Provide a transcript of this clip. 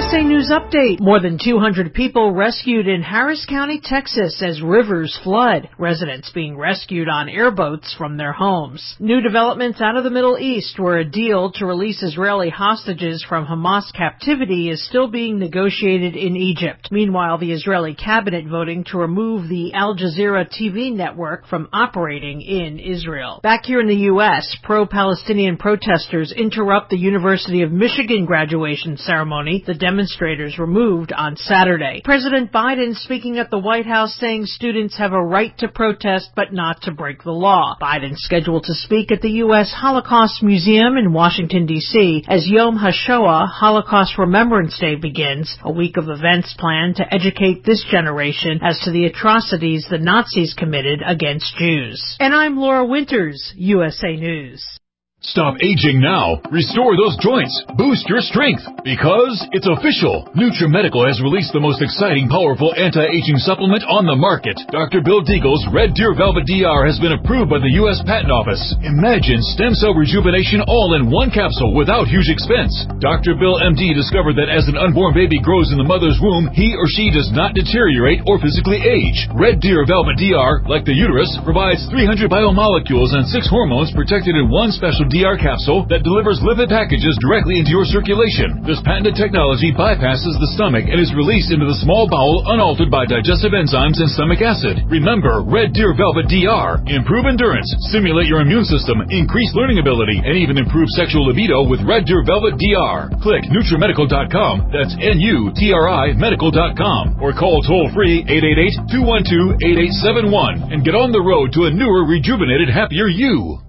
USA News Update. More than 200 people rescued in Harris County, Texas as rivers flood. Residents being rescued on airboats from their homes. New developments out of the Middle East, where a deal to release Israeli hostages from Hamas captivity is still being negotiated in Egypt. Meanwhile, the Israeli cabinet voting to remove the Al Jazeera TV network from operating in Israel. Back here in the U.S., pro-Palestinian protesters interrupt the University of Michigan graduation ceremony the demonstrators removed on Saturday. President Biden speaking at the White House saying students have a right to protest but not to break the law. Biden scheduled to speak at the U.S. Holocaust Museum in Washington, D.C. as Yom HaShoah, Holocaust Remembrance Day, begins, a week of events planned to educate this generation as to the atrocities the Nazis committed against Jews. And I'm Laura Winters, USA News. Stop aging now. Restore those joints. Boost your strength. Because it's official. NutriMedical has released the most exciting, powerful anti-aging supplement on the market. Dr. Bill Deagle's Red Deer Velvet DR has been approved by the U.S. Patent Office. Imagine stem cell rejuvenation all in one capsule without huge expense. Dr. Bill MD discovered that as an unborn baby grows in the mother's womb, he or she does not deteriorate or physically age. Red Deer Velvet DR, like the uterus, provides 300 biomolecules and 6 hormones protected in one special DR capsule that delivers lipid packages directly into your circulation. This patented technology bypasses the stomach and is released into the small bowel unaltered by digestive enzymes and stomach acid. Remember, Red Deer Velvet DR. Improve endurance, stimulate your immune system, increase learning ability, and even improve sexual libido with Red Deer Velvet DR. Click NutriMedical.com, that's NUTRI Medical.com, or call toll-free 888-212-8871 and get on the road to a newer, rejuvenated, happier you.